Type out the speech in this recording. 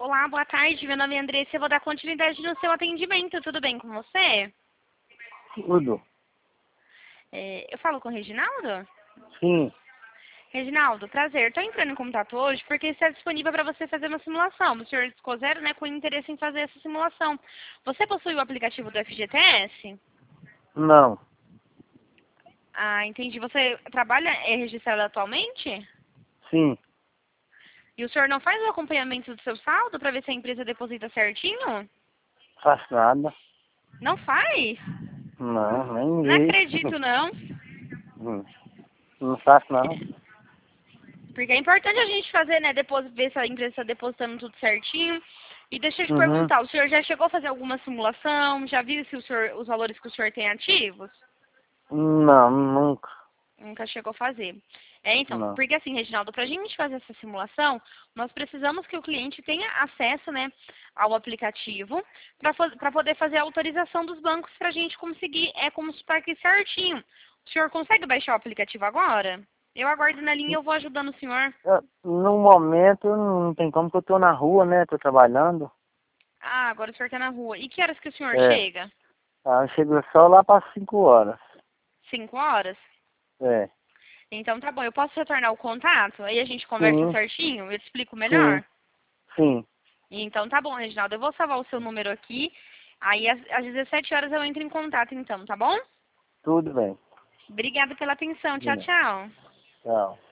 Olá, boa tarde. Meu nome é Andressa. Eu vou dar continuidade no seu atendimento. Tudo bem com você? Tudo. Eu falo com o Reginaldo? Sim. Reginaldo, prazer. Estou entrando em contato hoje porque está disponível para você fazer uma simulação. O senhor Escozero, né, com interesse em fazer essa simulação. Você possui o aplicativo do FGTS? Não. Ah, entendi. Você trabalha registrado atualmente? Sim. E o senhor não faz o acompanhamento do seu saldo para ver se a empresa deposita certinho? Faço nada. Não faz? Não, nem Não vi. acredito, não. Não faço não. Porque é importante a gente fazer, né, ver se a empresa está depositando tudo certinho. E deixa eu te Uhum. perguntar, o senhor já chegou a fazer alguma simulação? Já viu se os valores que o senhor tem ativos? Não, nunca. Nunca chegou a fazer. Então, Não. porque assim, Reginaldo, para a gente fazer essa simulação, nós precisamos que o cliente tenha acesso, né, ao aplicativo para poder fazer a autorização dos bancos para a gente conseguir consultar aqui certinho. O senhor consegue baixar o aplicativo agora? Eu aguardo na linha e eu vou ajudando o senhor. No momento não tem como que eu tô na rua, né? Tô trabalhando. Ah, agora o senhor está na rua. E que horas que o senhor É. chega? Eu chego só lá para 5 horas. 5 horas? É. Então tá bom, eu posso retornar o contato? Aí a gente conversa Sim, certinho? Eu te explico sim, melhor? sim. Então tá bom, Reginaldo. Eu vou salvar o seu número aqui. Aí às 17 horas eu entro em contato então, tá bom? Tudo bem. Obrigada pela atenção. De Tchau, nada. tchau. Tchau.